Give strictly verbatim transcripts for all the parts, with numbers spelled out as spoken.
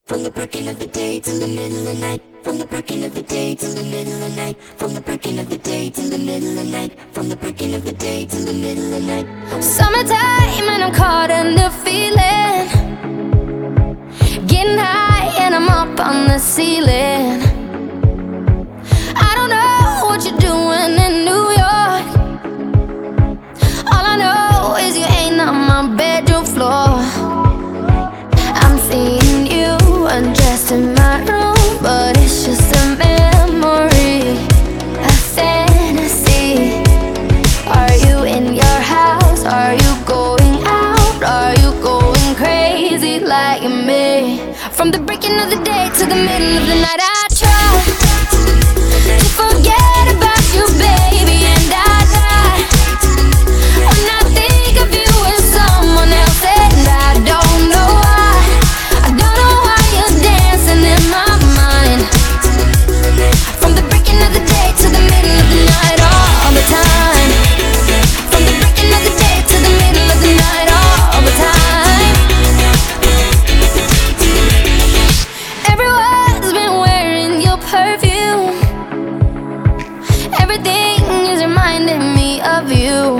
From the breaking of the day till the middle of the night. From the breaking of the day till the middle of the night. From the breaking of the day till the middle of the night. From the breaking of the day till the middle of the night. Summertime and I'm caught in the feeling. Getting high and I'm up on the ceiling. I don't know what you're doing in New York. All I know is you ain't on my bedroom floor. I'm seeing you undressed in my room, but it's just a memory, a fantasy. Are you in your house? Are you going out? Are you going crazy like me? From the breaking of the day to the middle of the night, I try to forget about you, baby, and I die when I think of you and someone else, and I don't know why. I don't know why you're dancing in my mind. From the breaking of the day to the middle of the night, all the time. From the breaking of the day to the middle of the night, all the time. Everyone's been wearing your perfume. Everything is reminding me of you.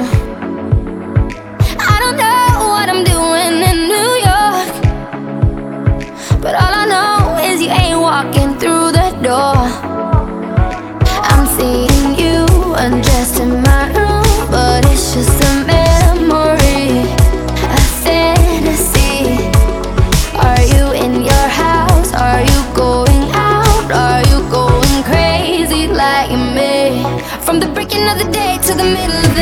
I don't know what I'm doing in New York, but all I know is you ain't walking through the door. I'm seeing you undressed in my room, but it's just a memory, a fantasy. Are you in your house? Are you going out? Are you going crazy like me? From the breaking of the day to the middle of